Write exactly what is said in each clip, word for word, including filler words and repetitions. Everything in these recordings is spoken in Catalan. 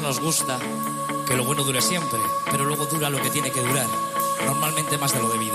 nos gusta que lo bueno dure siempre, pero luego dura lo que tiene que durar, normalmente más de lo debido.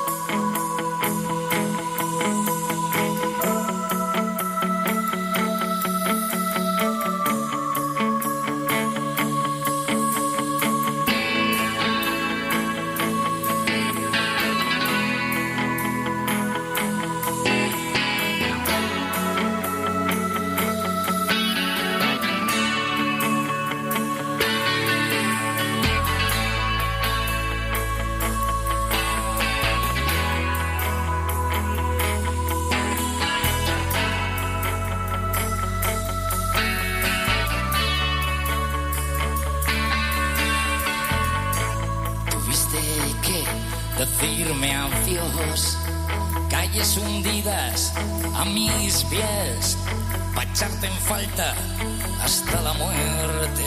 Decirme adiós, calles hundidas a mis pies, pa' echarte en falta hasta la muerte.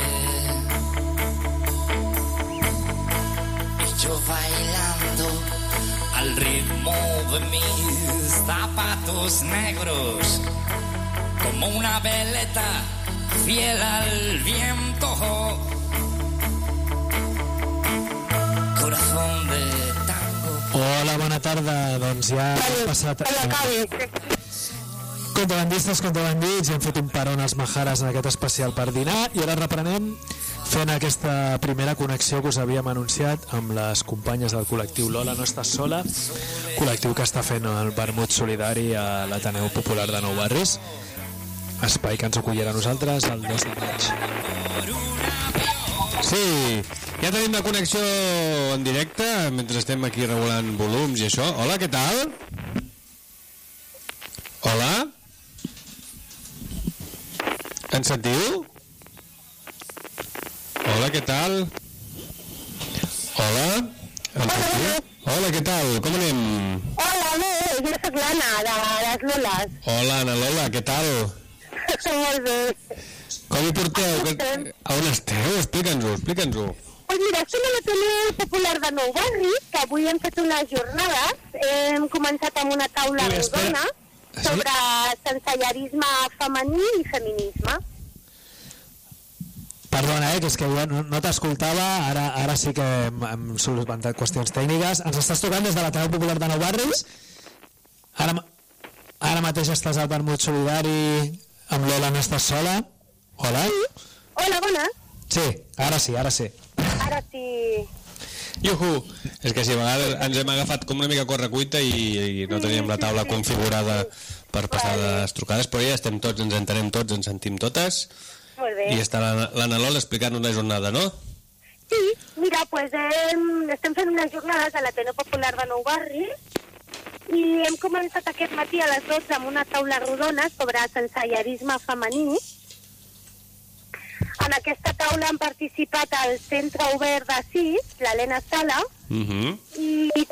Y yo bailando al ritmo de mis zapatos negros, como una veleta fiel al viento. Corazón de Hola, bona tarda. Doncs ja hem passat... Contrabandistes, contrabandits, hem fet un peron als Majares en aquest especial per dinar i ara reprenem fent aquesta primera connexió que us havíem anunciat amb les companyes del col·lectiu Lola no estàs sola, col·lectiu que està fent el vermut solidari a l'Ateneu Popular de Nou Barris, espai que ens acollirà a nosaltres el dos de maig. Sí, ja tenim la connexió en directe mentre estem aquí regulant volums i això. Hola, què tal? Hola? Ens sentiu? Hola, què tal? Hola? Ens sentiu? Hola, què tal? Com anem? Hola, no, jo soc l'Anna, de les Loles. Hola, Anna Lola, què tal? Molt bé. Com hi porteu? A on esteu? Explica'ns-ho, explica'ns-ho. Pues mira, estem a l'Ateneu Popular de Nou Barris, que avui hem fet unes jornades. Hem començat amb una taula Ui, rodona sobre sensellarisme femení i feminisme. Perdona, eh, que és que jo no, no t'escoltava, ara, ara sí que hem, hem solucionat qüestions tècniques. Ens estàs trucant des de l'Ateneu Popular de Nou Barris? Ara, ara mateix estàs al vermut solidari amb Lola no estàs sola? Hola? Hola, bona. Sí, ara sí, ara sí. Ara sí. Iuhu! És que si a vegades ens hem agafat com una mica correcuita i, i no teníem la taula configurada per passar les trucades, però ja estem tots, ens entenem tots, ens sentim totes. Molt bé. I està l'Anna Lola explicant-nos la jornada, no? Sí, mira, pues hem, estem fent unes jornades a l'Ateneu Popular de Nou Barris i hem començat aquest matí a les dotze amb una taula rodona sobre sensellarisme femení. En aquesta taula han participat el Centre Obert de Sis, l'Helena Sala, Uh-huh. i...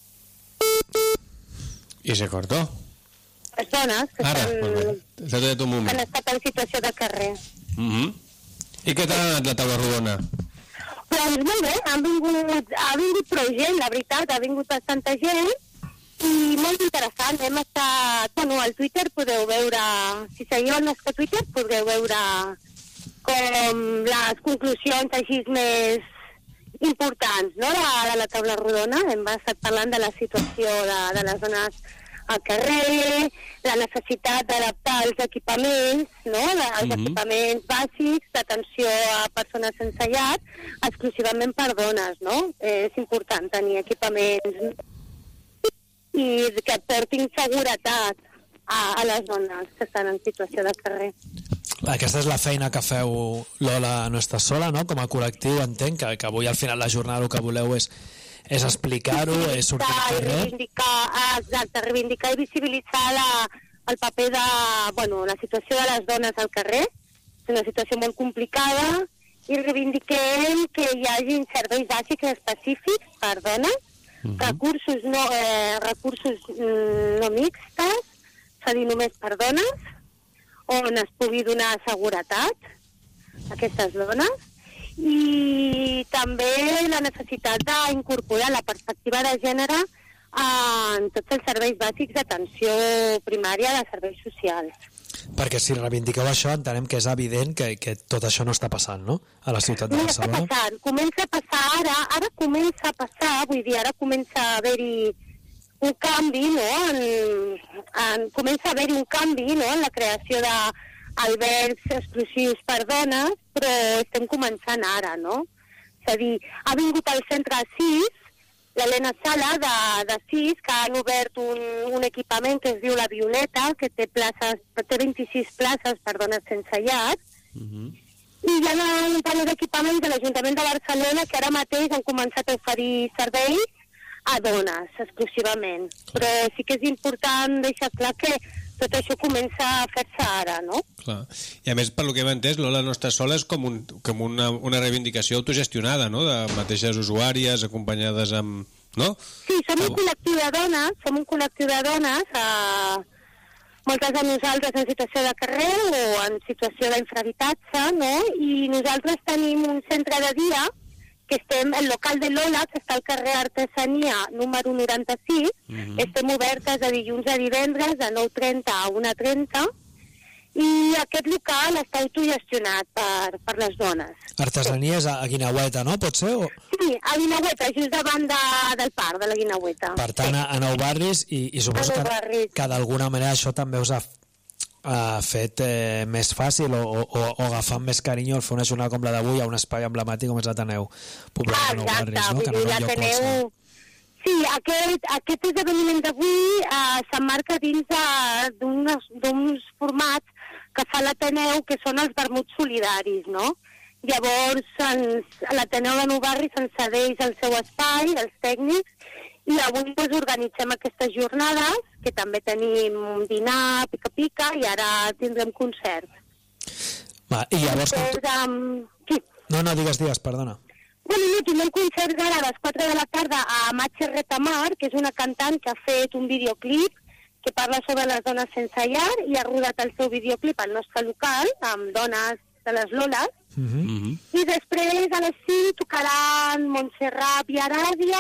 I se cortó. persones que Ara, estan, s'ha tallat un moment. han estat en situació de carrer. Uh-huh. I què tal ha anat la taula rodona? Doncs molt bé, han vingut, ha vingut prou gent, la veritat, ha vingut bastanta gent i molt interessant. Hem estat, bueno, al Twitter podeu veure, si seguiu el nostre Twitter podeu veure com les conclusions així més importants, no?, de, de la taula rodona. Hem estat parlant de la situació de, de les dones al carrer, la necessitat d'adaptar els equipaments, no?, els mm-hmm. equipaments bàsics d'atenció a persones sense llar, exclusivament per dones, no? Eh, és important tenir equipaments i que portin seguretat a, a les dones que estan en situació de carrer. Aquesta és la feina que feu, Lola no estàs sola, no?, com a col·lectiu. Entenc que, que avui al final la jornada el que voleu és, és explicar-ho, és sortir al carrer. Reivindicar, exacte, reivindicar i visibilitzar la, el paper de, bueno, la situació de les dones al carrer. És una situació molt complicada i reivindiquem que hi hagi serveis bàsics específics per dones, uh-huh. recursos, no, eh, recursos no mixtes, és a dir, només per dones, on es pugui donar seguretat a aquestes dones, i també la necessitat d'incorporar la perspectiva de gènere en tots els serveis bàsics d'atenció primària de serveis socials. Perquè si reivindiqueu això, entenem que és evident que, que tot això no està passant, no?, a la ciutat de No està Barcelona. passant, comença a passar ara, ara comença a passar, vull dir, ara comença a haver-hi un canvi, no?, en, en, comença a haver-hi un canvi, no?, en la creació d'albergs exclusius per dones, però estem començant ara, no? És a dir, ha vingut al centre sis, l'Helena Sala de, de sis, que han obert un, un equipament que es diu La Violeta, que té places, té vint-i-sis places per dones sense llar, Uh-huh. i hi ha un parell d'equipaments de l'Ajuntament de Barcelona que ara mateix han començat a oferir serveis a dones, exclusivament. Però sí que és important deixar clar que tot això comença a fer-se ara, no? Clar. I a més, per lo que hem entès, Lola no està sola és com, un, com una, una reivindicació autogestionada, no?, de mateixes usuàries acompanyades amb... no? Sí, som un col·lectiu de dones, som un col·lectiu de dones, eh, moltes de nosaltres en situació de carrer o en situació d'infrahabitatge, no? I nosaltres tenim un centre de dia que estem, el local de Lola, que està al carrer Artesania número noranta-sis, Mhm. estem obertes de dilluns a divendres de nou trenta a una trenta, i aquest local està autogestionat per, per les dones. Artesania és a, a Guinaueta, no? Pot ser? O... Sí, a Guinaueta, just davant de, del parc de la Guinaueta. Per tant, a, a Nou Barris, i, i suposo A Nou que, Barris. que d'alguna manera això també us ha, ha fet eh, més fàcil o, o, o agafar amb més carinyo el fer una jornada com la d'avui a un espai emblemàtic com és l'Ateneu Popular Ah, de Nou exacte, Barris, no? Que vull no dir, és un lloc l'Ateneu... qualsevol. Sí, aquest, aquest esdeveniment d'avui eh, s'emmarca dins de- d'uns d'uns formats que fa l'Ateneu, que són els vermuts solidaris, no? Llavors, ens, a l'Ateneu de Nou Barris ens cedeix el seu espai, els tècnics, i avui doncs, organitzem aquestes jornades, que també tenim un dinar, pica-pica, i ara tindrem concert. Va, i llavors... Com tu... Després, um, sí. No, no, digues, digues, perdona. Bueno, no, tindrem concert ara a les quatre de la tarda a Matxe Retamar, que és una cantant que ha fet un videoclip que parla sobre les dones sense llar i ha rodat el seu videoclip al nostre local amb dones de les Loles. Uh -huh. Uh-huh. I després a les cinc tocaran Montserrat i Aràdia,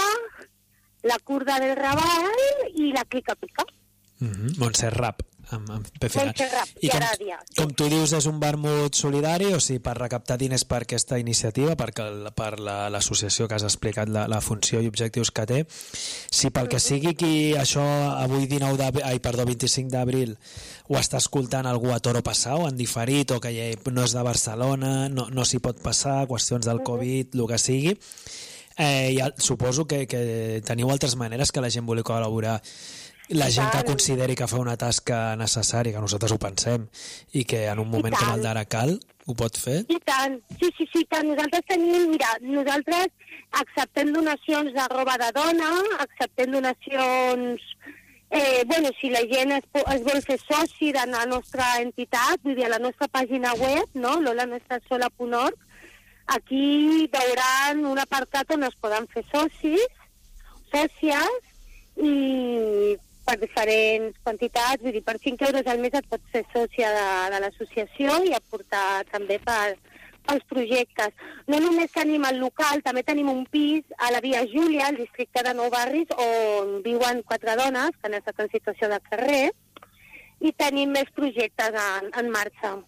la Curda del Raval i la Clica Pica. Uh -huh. Montserrat, amb, amb P final. Montserrat i com, Aràdia. com tu dius, és un vermut solidari, o sigui, per recaptar diners per aquesta iniciativa, perquè el, per la- l'associació que has explicat la, la funció i objectius que té, si pel que sigui qui això avui dinou d'abril, ai, perdó, vint-i-cinc d'abril ho està escoltant algú a Toro Passau, en diferit, o que ja no és de Barcelona, no, no s'hi pot passar, qüestions del Covid, el que sigui, eh, ja, suposo que, que teniu altres maneres que la gent vulgui col·laborar, la gent que tant. consideri que fa una tasca necessària, que nosaltres ho pensem, i que en un moment I com tant. el d'ara cal, ho pot fer? I tant, sí, sí, sí, tant. Nosaltres tenim, mira, nosaltres acceptem donacions de roba de dona, acceptem donacions... Eh, bueno, si la gent es, po- es vol fer soci de la nostra entitat, vull dir, a la nostra pàgina web, no?, lola nostra sola punt org, aquí veuran un apartat on es poden fer socis, sòcies, i per diferents quantitats, vull dir, per cinc euros al mes et pots fer sòcia de, de l'associació i aportar també per, pels projectes. No només tenim el local, també tenim un pis a la Via Júlia, al districte de Nou Barris, on viuen quatre dones que han estat en situació de carrer, i tenim més projectes en, en marxa.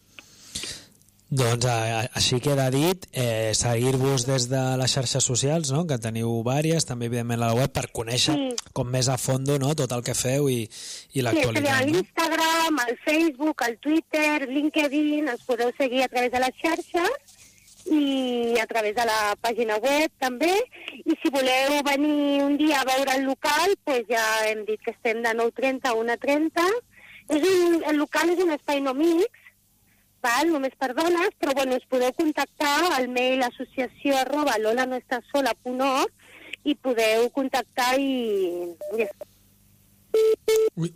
Doncs a, a, així queda dit, eh, seguir-vos des de les xarxes socials, no?, que teniu vàries, també evidentment a la web, per conèixer Sí. com més a fondo, no?, tot el que feu i, i Sí, l'actualitat. a No? l'Instagram, al Facebook, al Twitter, LinkedIn, ens podeu seguir a través de les xarxes i a través de la pàgina web també, i si voleu venir un dia a veure el local, pues ja hem dit que estem de nou trenta a una trenta. És un, el local és un espai no mix, val? Només per dones, però bueno, us podeu contactar al mail associació arroba lola nostra sola punt org i podeu contactar i... i Ui,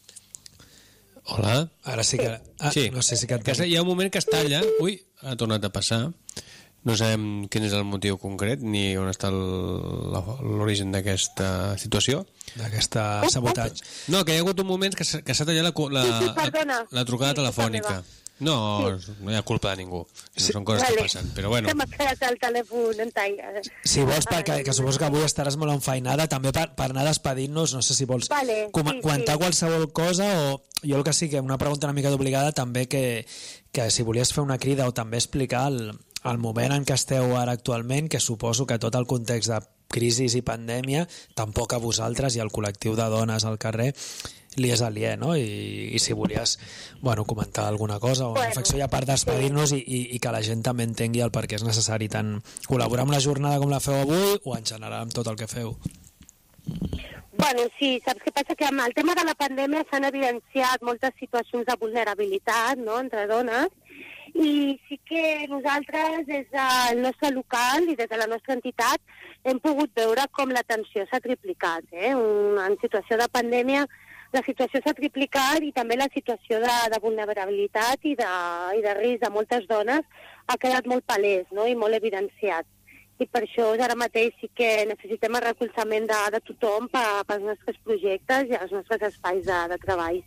Hola. ara sí que... Ah, Sí. no sé si que... Que hi ha un moment que es talla. Ui, ha tornat a passar. No sabem quin és el motiu concret ni on està el- la- l'origen d'aquesta situació. D'aquesta sabotatge. No, que hi ha hagut un moment que s'ha que s'ha tallat la, co- la, Sí, sí, perdona. la, la trucada Sí, culpa telefònica. meva. No, sí. no hi ha culpa de ningú. Sí. Són coses vale. que passen, però bueno. Se m'ha quedat el telèfon en talla. Si vols, perquè que suposo que avui estaràs molt enfeinada, també per, per anar despedint-nos, no sé si vols vale, com, sí, comentar sí. qualsevol cosa, o jo el que sí que una pregunta una mica d'obligada també, que, que si volies fer una crida o també explicar el, el moment en què esteu ara actualment, que suposo que tot el context de crisi i pandèmia, tampoc a vosaltres i al col·lectiu de dones al carrer li és aliè, no? I, i si volies bueno, comentar alguna cosa o una reflexió ja per despedir-nos i, i, i que la gent també entengui el per què és necessari tant col·laborar amb la jornada com la feu avui o en general amb tot el que feu. Bueno, sí, saps què passa? Que amb el tema de la pandèmia s'han evidenciat moltes situacions de vulnerabilitat, no?, entre dones, i sí que nosaltres des del nostre local i des de la nostra entitat hem pogut veure com l'atenció s'ha triplicat, eh? Un, en situació de pandèmia la situació s'ha triplicat i també la situació de, de vulnerabilitat i de, i de risc de moltes dones ha quedat molt palès, no?, i molt evidenciat. I per això ara mateix sí que necessitem el recolzament de, de tothom per, pels nostres projectes i els nostres espais de, de treball.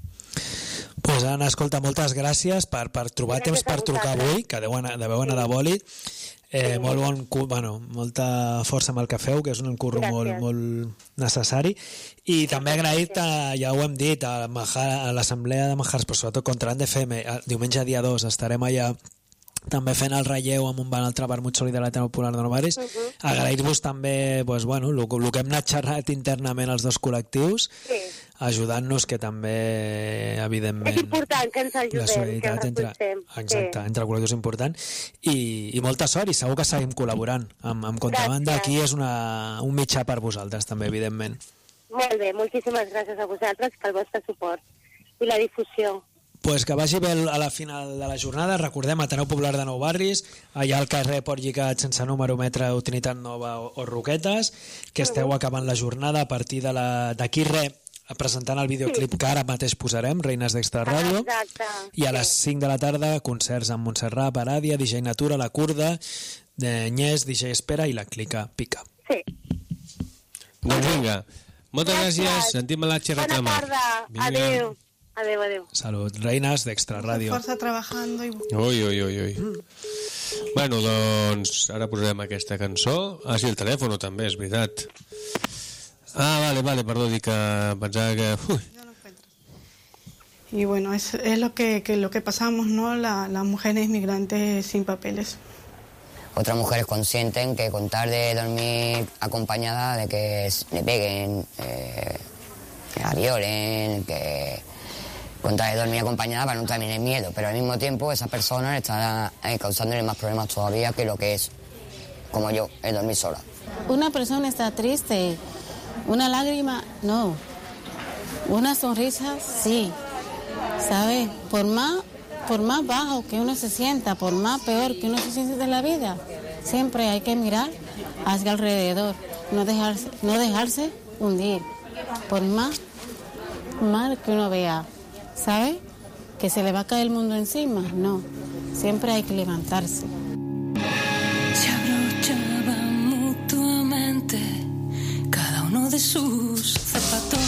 Pues Anna, escolta, moltes gràcies per, per trobar gràcies temps per trucar avui, que deveu anar, deveu anar sí. de bòlit. Eh, sí. Molt bon, bueno, molta força amb el que feu, que és un curro molt, molt necessari, i també agraït, a, ja ho hem dit, a, a l'assemblea de Majars, però sobretot contra l'A N D F M, diumenge dia dos estarem allà també fent el relleu amb un altre vermut solidari Popular de Nou Barris. Uh-huh. Agrair-vos també pues, bueno, el, el que hem anat xerrat internament els dos col·lectius, sí. ajudant-nos, que també, evidentment... És important que ens ajudem, la solidaritat que ens entre, exacte, sí. entre col·lectius és important. I, I molta sort, i segur que seguim col·laborant amb, amb Contrabanda. Aquí és una, un mitjà per vosaltres, també, evidentment. Molt bé, moltíssimes gràcies a vosaltres pel vostre suport i la difusió. Pues que vagi bé a la final de la jornada. Recordem, Ateneu Popular de Nou Barris, allà al carrer Port Lligat sense número, metre Trinitat Nova o, o Roquetes, que esteu uh-huh. acabant la jornada a partir de la, d'aquí res, presentant el videoclip sí. que ara mateix posarem, Reines d'Extra Ràdio, ah, i a les cinc de la tarda concerts amb Montserrat, Paràdia, D J Natura, La Kurda, Nyes, D J Espera i la Clica Pica. Sí. Doncs vinga, moltes gràcies, gràcies. Sentim la Txi reclamar. Bona tarda, adéu. Adéu, adéu. Salut, Reines d'Extra Ràdio. Força trabajando. I... Ui, ui, ui, ui. Mm. Bueno, doncs ara posarem aquesta cançó. Ah, sí, el telèfon també, és veritat. Ah, vale, vale, perdó, dic que pensava que... Uy. Y bueno, es, es lo que, que lo que pasamos, ¿no? La, las mujeres migrantes sin papeles. Otras mujeres consienten que con tal de dormir acompañada, de que le peguen, eh, que la violen, que con tal de dormir acompañada para no tener miedo, pero al mismo tiempo esa persona está eh, causándole más problemas todavía que lo que es, como yo, el dormir sola. Una persona está triste, una lágrima, no. Una sonrisa, sí. ¿Sabes? Por más, por más bajo que uno se sienta, por más peor que uno se siente de la vida, siempre hay que mirar hacia alrededor, no dejarse, no dejarse hundir. Por más mal que uno vea, ¿sabes? Que se le va a caer el mundo encima, no. Siempre hay que levantarse. Se abrochaban mutuamente cada uno de sus zapatos.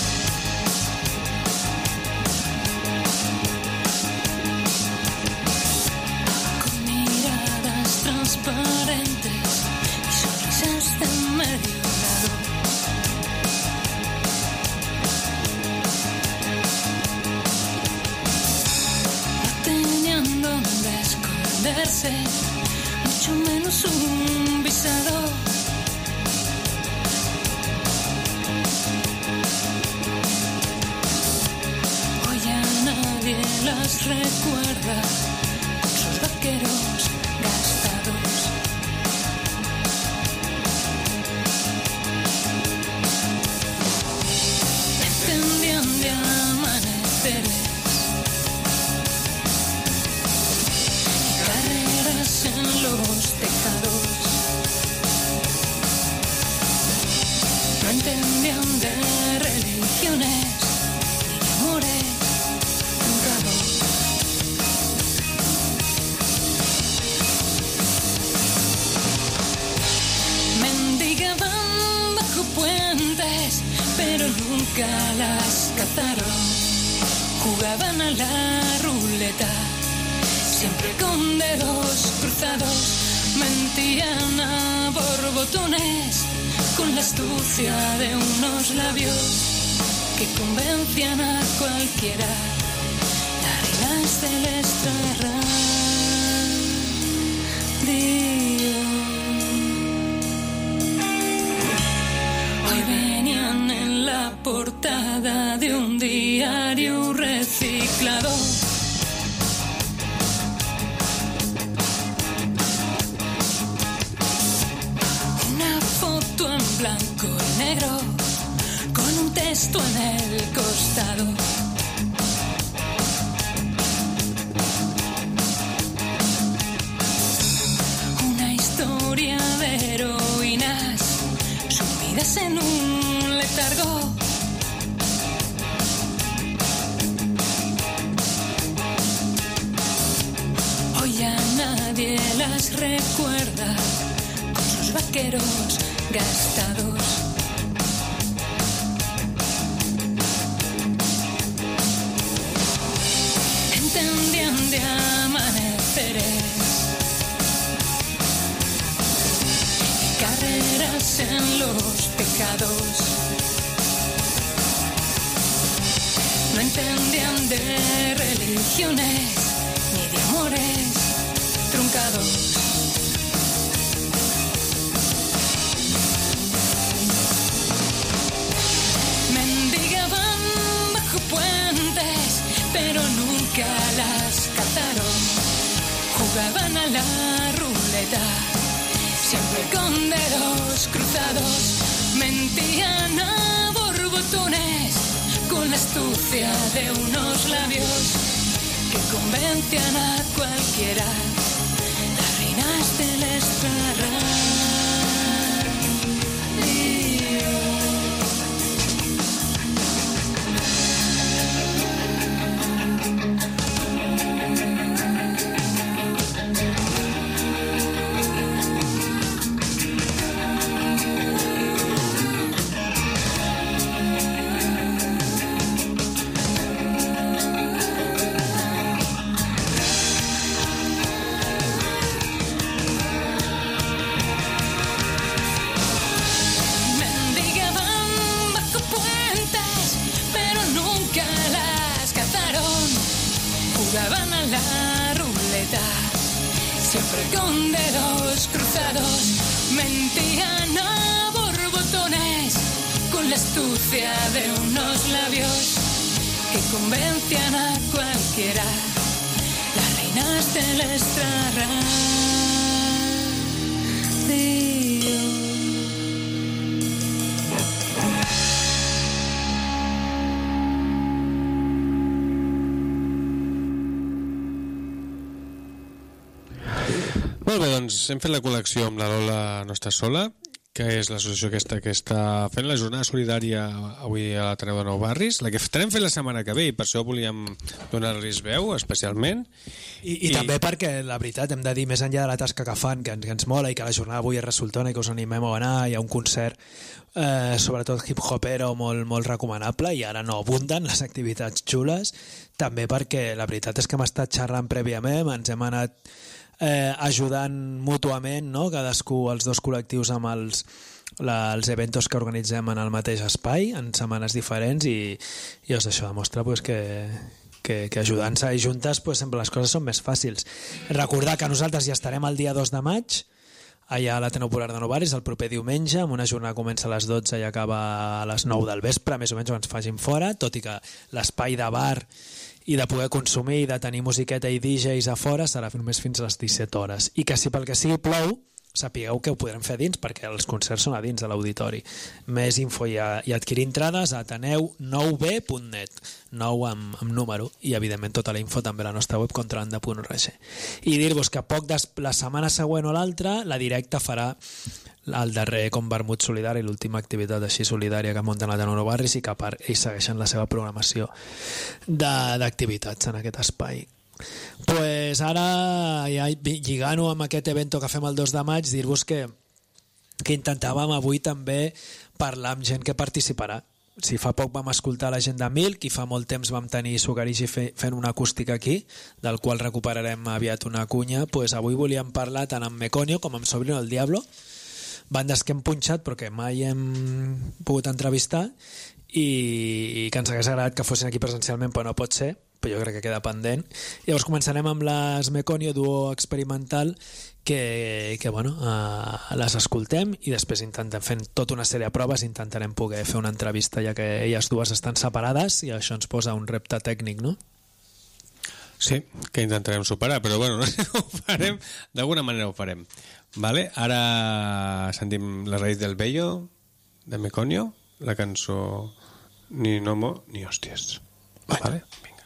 Con miradas transparentes y sonrisas de medio lado. No tenían donde esconderse, mucho menos un visado. Hoy ya nadie las recuerda con sus vaqueros gastados. Dependían de amaneceres y carreras en los tejados. No entendían de religiones ni de amores honrados. Mendigaban bajo puentes, pero nunca las cazaron. Jugaban a la ruleta dedos cruzados mentían a borbotones con la astucia de unos labios que convencían a cualquiera. Las reinas del extrarradio. Hoy venían en la portada de un diario reciclado. Una foto en blanco y negro con un texto en el costado. Una historia de heroínas sumidas en un letargo. Hoy ya nadie las recuerda con sus vaqueros gastados. Entendían de amaneceres y carreras en los tejados. No entendían de religiones ni de amores truncados. Mendigaban bajo puentes, pero nunca las cazaron. Jugaban a la ruleta, siempre con dedos cruzados. Mentían a borbotones con la astucia de unos labios que convencían a cualquiera. Las reinas del extrarradio. Jugaban a la ruleta, siempre con dedos cruzados. Mentían a borbotones con la astucia de unos labios que convencían a cualquiera. Las reinas del extrarradio. Molt bé, doncs hem fet la col·lecció amb la Lola No Estàs Sola, que és l'associació aquesta que està fent la jornada solidària avui a l'Ateneu de Nou Barris, la que estarem fent la setmana que ve, i per això volíem donar-los veu especialment. I, i, I també perquè, la veritat, hem de dir, més enllà de la tasca que fan, que, que ens mola i que la jornada avui és resultona i que us animem a anar, hi ha un concert eh, sobretot hip-hopero molt, molt recomanable, i ara no abunden les activitats xules, també perquè la veritat és que hem estat xerrant prèviament, ens hem anat Eh, ajudant mútuament, no? Cadascú, els dos col·lectius, amb els, la, els eventos que organitzem en el mateix espai, en setmanes diferents, i, i doncs això demostra pues, que, que, que ajudant-se i juntes pues, sempre les coses són més fàcils. Recordar que nosaltres ja estarem el dia dos de maig allà a l'Ateneu Popular de Nou Barris el proper diumenge, amb una jornada que comença a les dotze i acaba a les nou del vespre, més o menys on ens facin fora, tot i que l'espai de bar i de poder consumir i de tenir musiqueta i D Js a fora serà només fins a les disset hores. I que si pel que sigui plou, sapigueu que ho podrem fer dins, perquè els concerts són a dins de l'auditori. Més info i, a, i adquirir entrades a ateneu nou b punt net, nou amb, amb número, i evidentment tota la info també a la nostra web contrabanda punt org. I dir-vos que poc des, la setmana següent o l'altra la directa farà el darrer com vermut solidari, l'última activitat així solidària que munten a l'Ateneu Barris, i que a part ells segueixen la seva programació d'activitats en aquest espai. Pues ara, ja lligant-ho amb aquest evento que fem el dos de maig, dir-vos que, que intentàvem avui també parlar amb gent que participarà. si fa poc vam escoltar la gent de Milk i fa molt temps vam tenir Sugarigi fe, fent una acústica aquí, del qual recuperarem aviat una cunya, pues avui volíem parlar tant amb Meconio com amb Sobrino del Diablo, bandes que hem punxat però que mai hem pogut entrevistar i, i que ens hagués agradat que fossin aquí presencialment, però no pot ser, però jo crec que queda pendent. Llavors començarem amb les Meconio, duo experimental, que, que bueno, uh, les escoltem i després intentem fent tota una sèrie de proves, intentarem poder fer una entrevista ja que elles dues estan separades i això ens posa un repte tècnic, no? Sí, que intentarem superar, però bueno, no sé com ho farem, d'alguna manera ho farem. Vale? Ara sentim La raïz del vello de Meconio, la cançó Ni Nomo ni Hòsties. Vale? Vinga.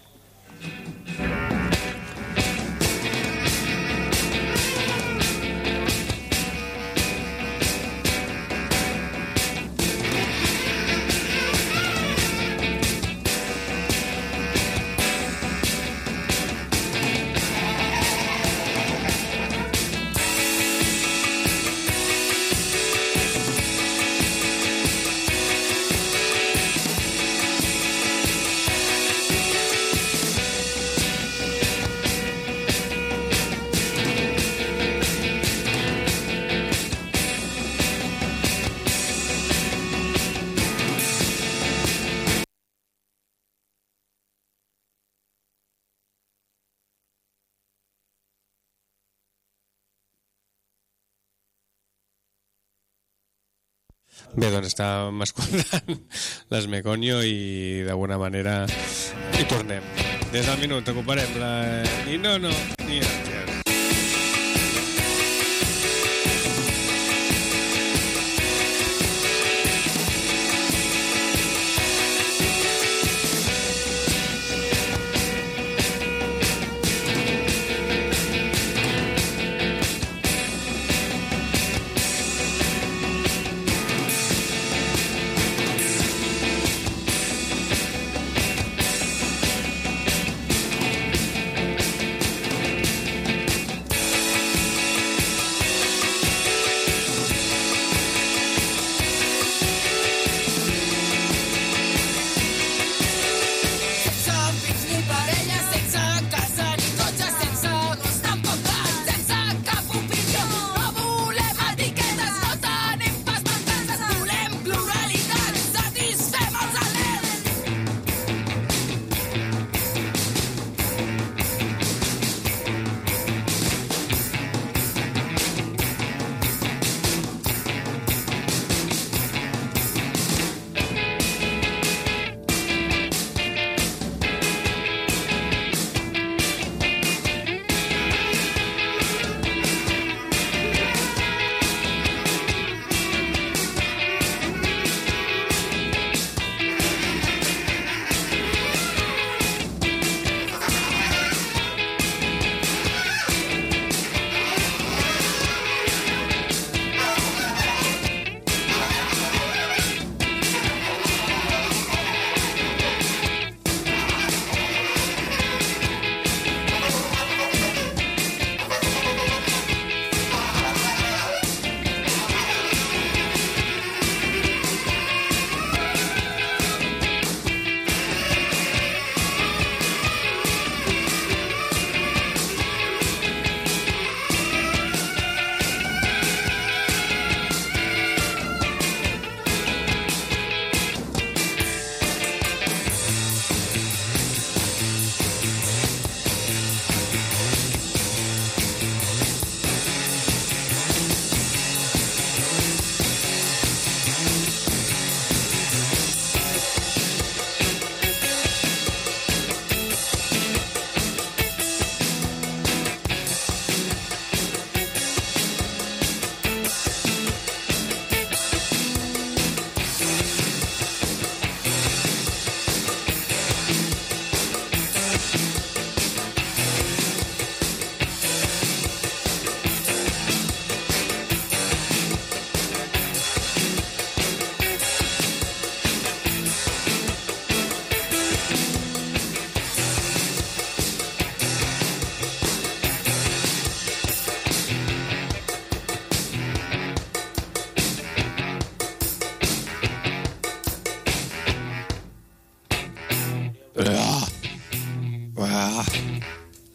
Bé, doncs estàvem escoltant les Meconio i d'alguna manera hi tornem. Des del minut recuperem la... Ni no, no, ni hòsties.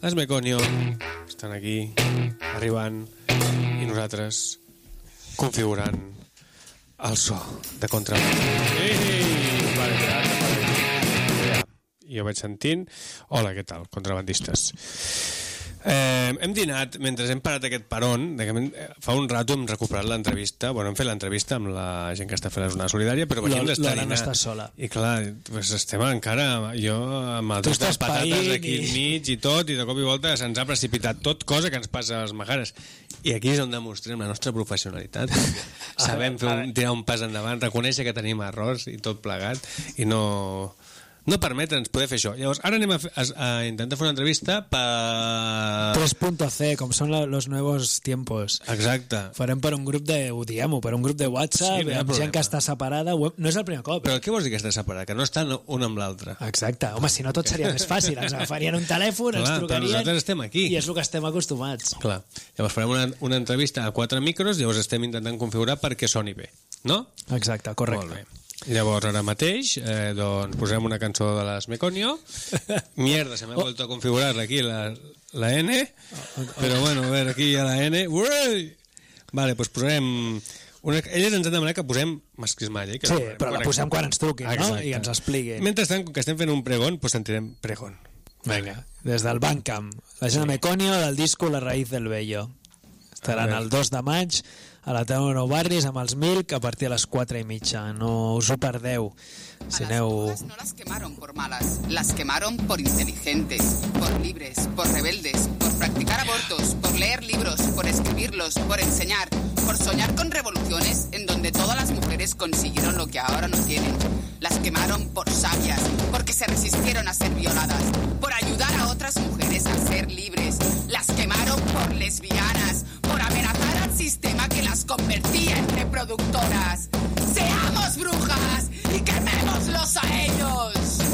les Meconio estan aquí, arribant, i nosaltres configurant el so de contraband. Ei! Vale, ja, jo vaig sentint. Hola, què tal, contrabandistes? Eh, hem dinat, mentre hem parat aquest peron, fa un rato hem recuperat l'entrevista, bueno, hem fet l'entrevista amb la gent que està fent la zona solidària, però venim d'estar dinant. No està sola. I clar, pues estem encara, jo amb el dos de patates aquí al mig i tot, i de cop i volta se'ns ha precipitat tot, cosa que ens passa a les Majares. I aquí és on demostrem la nostra professionalitat. Sabem fer un, tirar un pas endavant, reconèixer que tenim errors i tot plegat, i no... no permetre'ns poder fer això. Llavors, ara anem a, fer, a, a intentar fer una entrevista per... tres punto ce, com són la, los nuevos tiempos. Exacte. Farem per un grup de, ho diem, per un grup de WhatsApp, sí, amb gent que està separada. No és el primer cop. Però què vols dir que està separada? Que no estan un amb l'altre. Exacte. Home, si no tot seria més fàcil. Ens agafarien un telèfon, clar, ens trucarien... Però nosaltres estem aquí. I és el que estem acostumats. Clar. Llavors farem una, una entrevista a quatre micros, llavors estem intentant configurar perquè soni bé. No? Exacte, correcte. Molt bé. Llavors, ara mateix, eh, doncs, posem una cançó de les Meconio. Mierda, se m'ha vuelto a configurar aquí la, la N. Però bueno, a veure, aquí hi ha la N. Uai! Vale, doncs posarem... Una... Elles ens han demanat que posem Masquismalla. Que sí, però la posem quan ens truquin, no? I ens expliquin. Mentrestant, com que estem fent un pregón, doncs sentirem pregón. Vinga, des del Bandcamp. La gent de Meconio, del disco La Raíz del Bello. Estaran el dos de maig a la Ateneu de Nou Barris amb els Milk a partir de les quatre i mitja. No us ho perdeu. Si aneu... No las quemaron por malas, las quemaron por inteligentes, por libres, por rebeldes, por practicar abortos, por leer libros, por escribirlos, por enseñar, por soñar con revoluciones en donde todas las mujeres consiguieron lo que ahora no tienen. Las quemaron por sabias, porque se resistieron a ser violadas, por ayudar a otras mujeres a ser libres. Las quemaron por lesbianas, por amenazar al sistema que las convertía en reproductoras. ¡Seamos brujas y quemémoslos a ellos!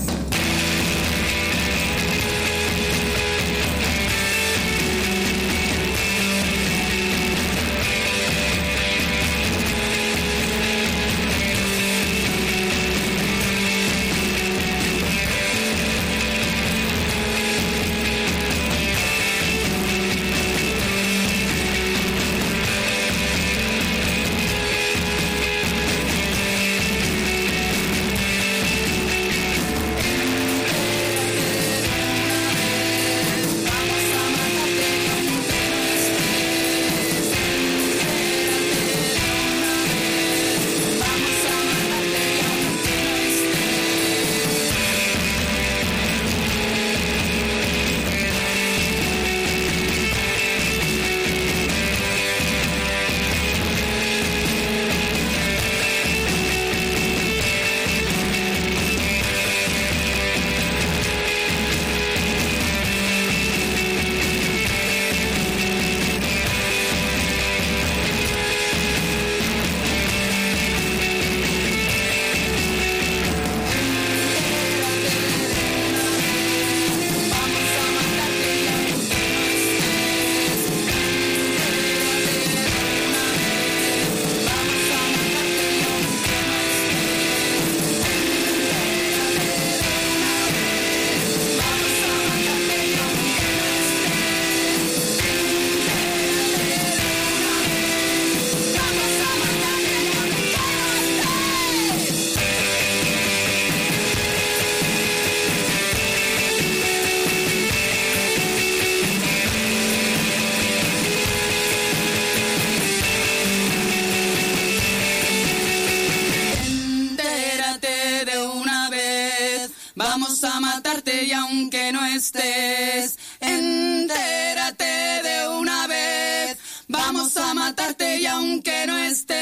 Vamos a matarte y aunque no estés, entérate de una vez. Vamos a matarte y aunque no estés.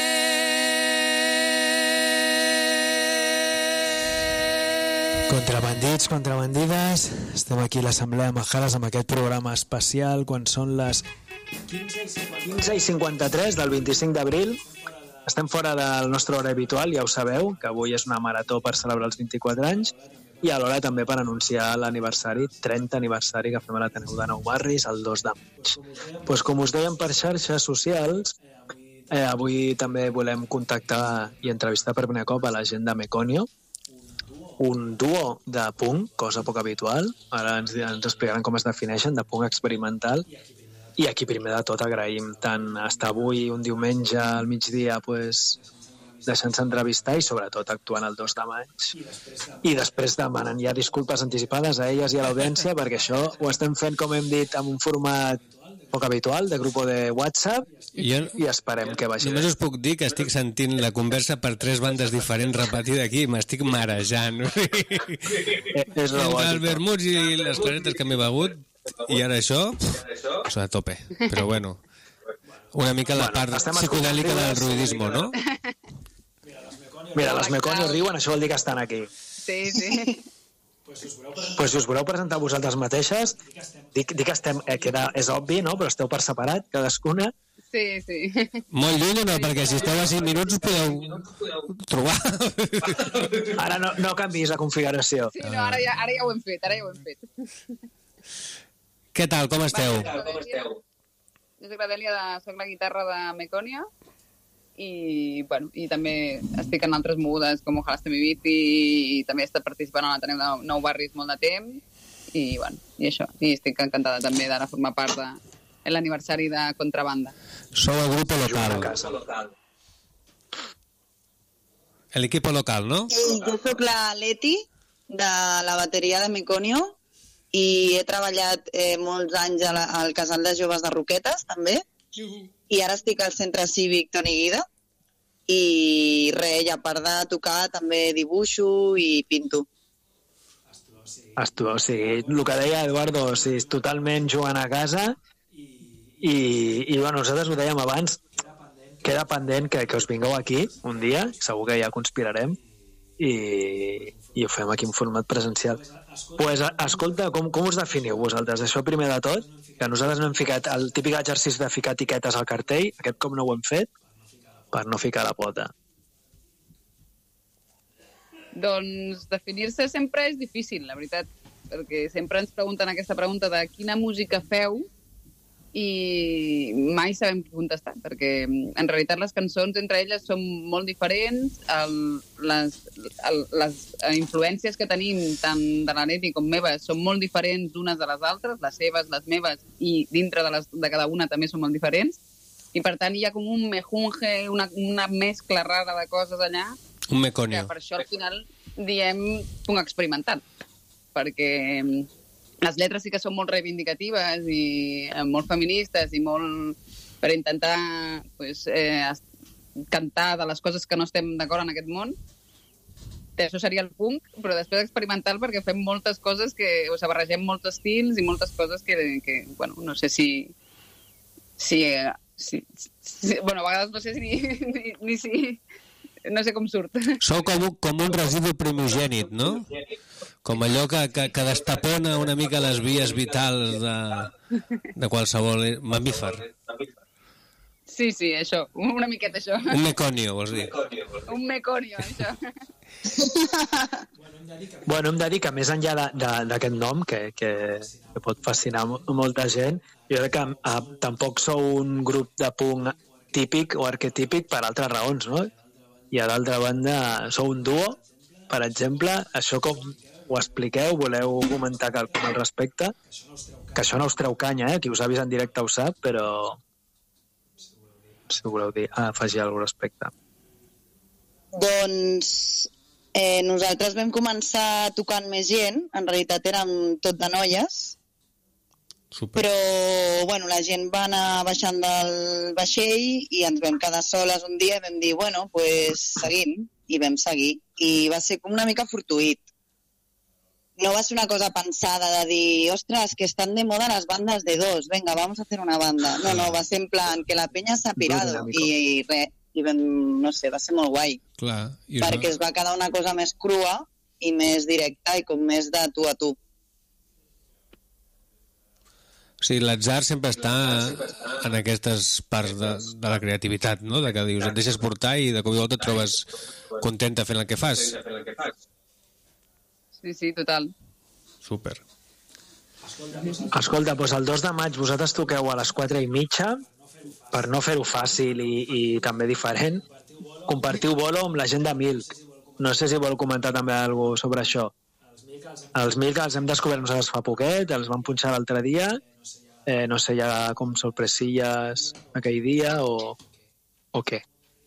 Contrabandits, contrabandides, estem aquí a l'Assemblea de Majares amb aquest programa especial quan són les quinze i cinquanta-tres del vint-i-cinc d'abril. Estem fora del nostre hora habitual, ja ho sabeu, que avui és una marató per celebrar els vint-i-quatre anys i alhora també per anunciar l'aniversari, trenta aniversari que fem a l'Ateneu de Nou Barris el dos de maig. Pues com us dèiem per xarxes socials, eh, avui també volem contactar i entrevistar per primer cop a la gent de Meconio, un duo de punk, cosa poc habitual. Ara ens, ens explicaran com es defineixen, de punk experimental. I aquí, primer de tot, agraïm tant estar avui, un diumenge al migdia, pues, deixant-se entrevistar i, sobretot, actuant el dos de maig. I després demanen ja disculpes anticipades a elles i a l'audiència, perquè això ho estem fent, com hem dit, en un format poc habitual, de grup de WhatsApp, jo, i esperem que vagi només bé. Us puc dir que estic sentint la conversa per tres bandes diferents repetida aquí, m'estic marejant. Eh, és entre els vermuts i les claretes que m'he begut, i ara això, això de tope. Però bueno, una mica la part bueno, psicodèlica del ruidismo, no? Mira, les Meconio riuen, això vol dir que estan aquí. Sí, sí. Pues si us voleu presentar vosaltres mateixes, dic, dic que estem, eh, queda, és obvi, no? Però esteu per separat, cadascuna. Sí, sí. Molt lluny o no? Perquè si esteu a cinc minuts us podeu trobar. Ara no, no canvis la configuració. Sí, no, ara ja, ara ja ho hem fet, ara ja ho hem fet. Què tal, com esteu? Va, com esteu? Jo soc la Dèlia, de, soc la guitarra de Meconia. I, bueno, i també estic en altres mogudes com Ojalá esté mi bici i també he estat participant a l'Ateneu de Nou Barris molt de temps i, bueno, i això, i estic encantada també d'anar a formar part de l'aniversari de Contrabanda. Sou el grup local. El equipo local, no? Sí, jo soc la Leti de la bateria de Meconio i he treballat eh, molts anys a la, al Casal de Joves de Roquetes també. Uh-huh. I ara estic al Centre Cívic Toni Guida i res, a part de tocar també dibuixo i pinto. Estu, o sigui, el que deia Eduardo, o sigui, totalment jugant a casa i, i bueno, nosaltres ho dèiem abans, queda pendent que, que us vingueu aquí un dia, segur que ja conspirarem i, i ho fem aquí en format presencial. Pues, escolta, com, com us definiu vosaltres? Això primer de tot, que nosaltres no hem ficat el típic exercici de ficar etiquetes al cartell, aquest cop no ho hem fet, per no ficar la pota. Doncs definir-se sempre és difícil, la veritat, perquè sempre ens pregunten aquesta pregunta de quina música feu i mai sabem què contestar, perquè en realitat les cançons entre elles són molt diferents, el, les, el, les influències que tenim tant de la Leti com meves són molt diferents unes de les altres, les seves, les meves, i dintre de, les, de cada una també són molt diferents, i per tant hi ha com un mejunge, una, una mescla rara de coses allà, un meconio, que per això al final diem punk experimental, perquè les lletres sí que són molt reivindicatives i eh, molt feministes i molt per intentar pues, eh, cantar de les coses que no estem d'acord en aquest món. Això seria el punk, però després experimental perquè fem moltes coses que, o sigui, barregem molts estils i moltes coses que, que bueno, no sé si... si, si, si bueno, a vegades no sé si ni, ni, ni si... No sé com surt. Sou com un, com un residu primogènit, no? Com allò que, que, que destapona una mica les vies vitals de, de qualsevol mamífer. Sí, sí, això. Una miqueta, això. Un meconio, vols dir? Un meconio, això. Bueno, hem de dir que més enllà d'aquest nom, que, que, que pot fascinar molta gent, jo crec que a, tampoc sou un grup de punk típic o arquetípic per altres raons, no? I a l'altra banda sou un duo, per exemple, això com ho expliqueu, voleu comentar quelcom al respecte, que això no us treu canya, eh? Qui us ha vist en directe ho sap, però si voleu dir, ah, afegir alguna cosa al respecte. Doncs eh, nosaltres vam començar tocant més gent, en realitat érem tot de noies, super. Però bueno, la gent va anar baixant del vaixell i ens vam quedar soles un dia i vam dir, bueno, pues seguim, i vam seguir. I va ser com una mica fortuït. No va ser una cosa pensada de dir, ostres, que estan de moda les bandes de dos, venga, vamos a hacer una banda. No, no, va ser en plan que la penya s'ha pirado i, i res, i vam, no sé, va ser molt guai. Clar, i perquè va... es va quedar una cosa més crua i més directa i com més de tu a tu. O sigui, l'atzar sempre està en aquestes parts de, de la creativitat, no? De que dius, et deixes portar i de cop i volta et trobes contenta fent el que fas. Sí, sí, total. Super. Escolta, doncs el dos de maig vosaltres toqueu a les quatre i mitja, per no fer-ho fàcil i, i també diferent, compartiu bolo amb la gent de Milk. no sé si vol comentar també alguna cosa sobre això. Els Milka els hem descobert nosaltres fa poquet, els vam punxar l'altre dia, eh, no sé ja com sorpresilles aquell dia o, o què.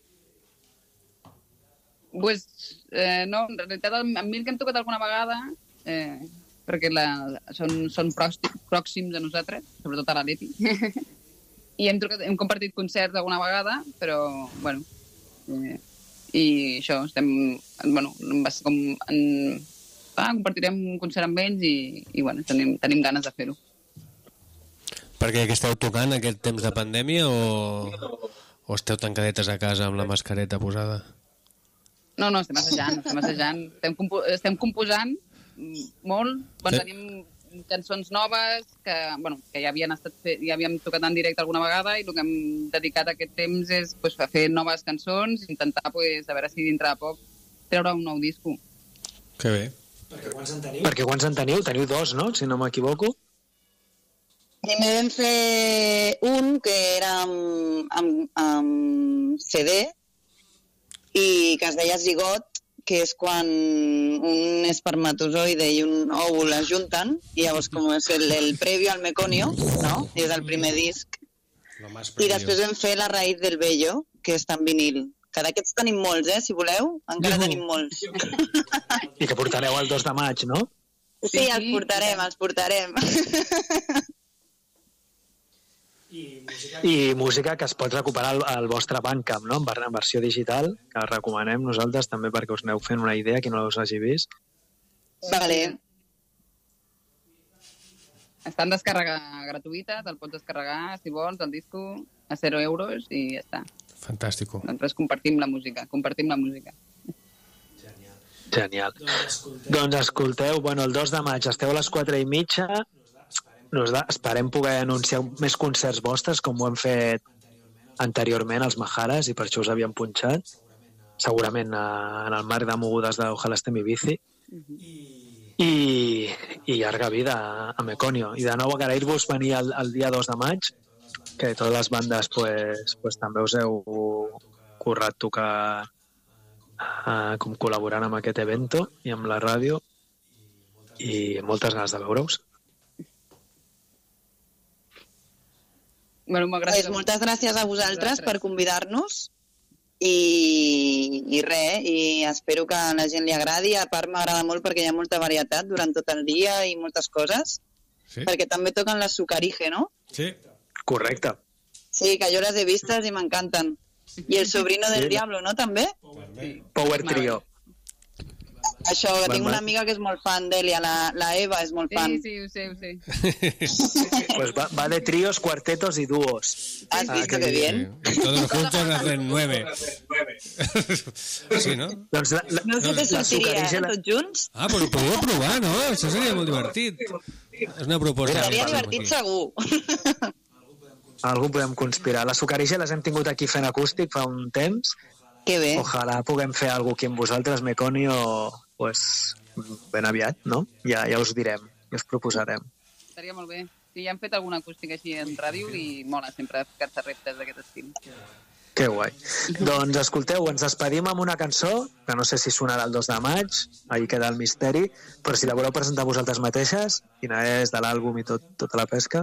Pues, eh, no, en realitat amb Milka hem tocat alguna vegada, eh, perquè la, són, són pròxims a nosaltres, sobretot a la Leti. I hem, trucat, hem compartit concerts alguna vegada, però, bueno, eh, i això, estem, bueno, com, en, ah, compartirem un concert amb ells i, i bueno, tenim, tenim ganes de fer-ho. Perquè que esteu tocant aquest temps de pandèmia o, o esteu tancadetes a casa amb la mascareta posada? No, no, estem assajant, estem assajant. Estem, compo estem composant molt. Bueno, sí. Tenim cançons noves que, bueno, que ja, havien estat fet, ja havíem tocat en directe alguna vegada i el que hem dedicat aquest temps és pues, a fer noves cançons i intentar, pues, a veure si dintre de poc treure un nou disco. Que bé. Perquè quants en teniu? Perquè quants en teniu? Teniu dos, no? Si no m'equivoco. Primer vam fer un que era amb, amb, amb C D i que es deia zigot, que és quan un espermatozoide i un òvul es junten, i llavors com és el, el previo al meconio, no? I és el primer disc. I després vam fer La raïz del vello, que està en vinil. Que d'aquests tenim molts, eh, si voleu. Encara tenim molts. I que portareu el dos de maig, no? Sí, els portarem, els portarem. I música que es pot recuperar al, al vostre Bandcamp, no? En versió digital, que recomanem nosaltres també perquè us aneu fent una idea, qui no us hagi vist. Vale. Està en descàrrega gratuïta, te'l pots descarregar, si vols, el disco, a zero euros i ja està. Fantàstico. Nosaltres compartim la música, compartim la música. Genial. Doncs escolteu, bueno, el dos de maig esteu a les quatre i mitja. Nos da, esperem poder anunciar més concerts vostres, com ho hem fet anteriorment als Majares, i per això us havíem punxat. Segurament a, en el marc de mogudes de Ojalá esté mi bici. Uh-huh. I, i llarga vida a, a Meconio. I de nou agrair-vos venir el, el dia dos de maig, que totes les bandes pues, pues, també us heu currat tocar uh, com col·laborant amb aquest evento i amb la ràdio, i moltes ganes de veure-us. Bueno, pues moltes gràcies a vosaltres per convidar-nos i, i res, i espero que a la gent li agradi. A part m'agrada molt perquè hi ha molta varietat durant tot el dia i moltes coses, sí. Perquè també toquen les Sucarige, no? Sí, correcte. Sí, que jo les he vistes i m'encanten. I el sobrino del sí. Diablo, no, també? Sí. Power Trio. Això, que tinc una amiga que és molt fan d'Elia, la, la Eva és molt fan. Sí, sí, ho sé, ho sé. Pues va, va de tríos, cuartetos y dúos. ¿Has visto que bien? Sí. Todos los juntos hacen nueve. Sí, no? Doncs la, la, no sé què sortiria, eh, tots junts? Ah, però ho podeu provar, no? Això seria molt divertit. És una proposta. Seria divertit segur. Algú podem conspirar. Les Sucarige les hem tingut aquí fent acústic fa un temps. Que bé. Ojalà puguem fer alguna cosa aquí amb vosaltres, Meconio, pues, ben aviat, no? Ja, ja us direm, ja us proposarem. Estaria molt bé. Sí, ja hem fet alguna acústica així en ràdio i mola sempre ficar-se reptes d'aquest estil. Que guai. Doncs escolteu, ens despedim amb una cançó, que no sé si sonarà el dos de maig, ahí queda el misteri, però si la voleu presentar vosaltres mateixes, quina és de l'àlbum i tot, tota la pesca?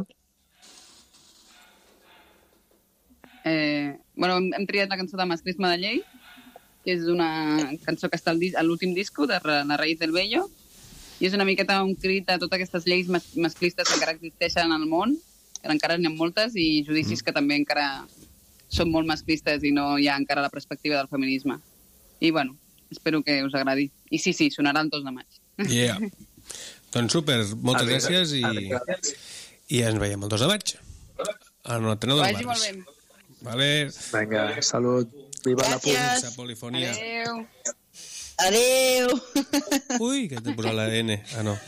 Eh, bueno, hem triat la cançó de Masclisme de Llei, que és una cançó que està a l'últim disco de La raïz del vello, i és una miqueta un crit a totes aquestes lleis mas masclistes que encara existeixen al món, que encara n'hi ha moltes, i judicis mm. que també encara són molt masclistes i no hi ha encara la perspectiva del feminisme. I, bueno, espero que us agradi. I sí, sí, sonarà el dos de maig. Yeah. Doncs super, moltes Adéu. gràcies i, i ens veiem el dos de maig. En el Tenedor de Bars. Vagi molt bé. Vale. Vinga, salut. Viva Gràcies. la punta, polifonia. Adéu. Adéu. Ui, que t'he posat la N. Ah, no.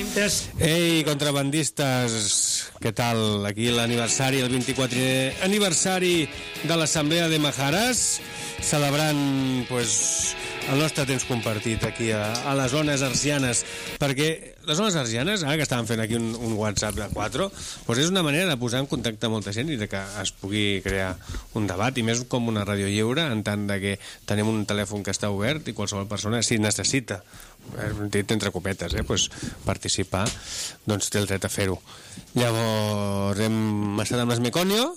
Ei, contrabandistes, què tal? Aquí l'aniversari, el vint-i-quatrè aniversari de l'Assemblea de Majares, celebrant pues, el nostre temps compartit aquí a, a les zones arsianes, perquè les zones arsianes, ara que estàvem fent aquí un, un WhatsApp de quatre, pues és una manera de posar en contacte molta gent i de que es pugui crear un debat, i més com una ràdio lliure, en tant de que tenim un telèfon que està obert i qualsevol persona, si necessita, dit entre copetes, eh, pues, participar, doncs té el dret a fer-ho. Llavors hem estat amb les Meconio,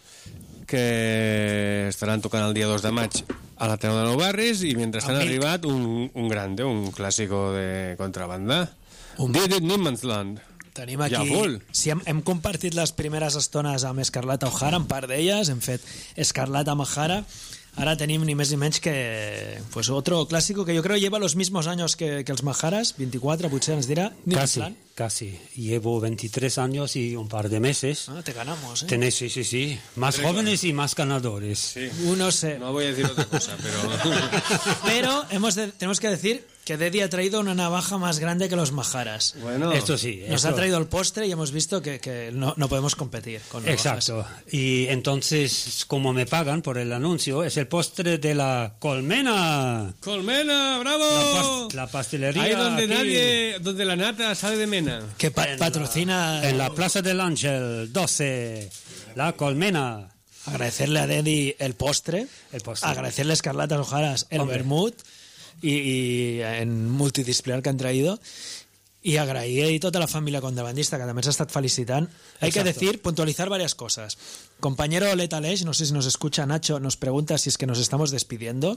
que estaran tocant el dia dos de maig a l'Ateneu de Nou Barris, i mentre han arribat un, un grande, un clàssico de contrabanda, un dia de Niemandsland. Tenim aquí, si hem, hem compartit les primeres estones amb Escarlata O'Hara, en part d'elles, hem fet Escarlata O'Hara. Ahora tenim ni més ni menys que pues otro clásico que yo creo lleva los mismos años que, que els Majares, veinticuatro, potser ens dirà. Casi, casi. Llevo veintitrés años y un par de meses. Ah, te ganamos, ¿eh? Tenéis, sí, sí, sí. Más Tres jóvenes y más ganadores. Sí. Uno sé. No voy a decir otra cosa, pero... pero hemos de, tenemos que decir que Dedi ha traído una navaja más grande que los Majaras. Bueno, esto sí. Nos esto... ha traído el postre y hemos visto que, que no, no podemos competir con navajas. Exacto. Y entonces, como me pagan por el anuncio, es el postre de la Colmena. ¡Colmena! ¡Bravo! La, pas la pastelería. Ahí donde aquí, nadie, donde la nata sale de mena. Que pa en patrocina... La, en la Plaza del Ángel, doce. La Colmena. Agradecerle a Dedi el postre. El postre. Agradecerle a Escarlata O'Hara el Hombre. vermut. Y, y en multidisciplinar que han traído, y agrair a toda la familia contrabandista que también se ha estado felicitando. Hay Exacto. que decir, puntualizar varias cosas. Compañero Letaleix, no sé si nos escucha Nacho, nos pregunta si es que nos estamos despidiendo.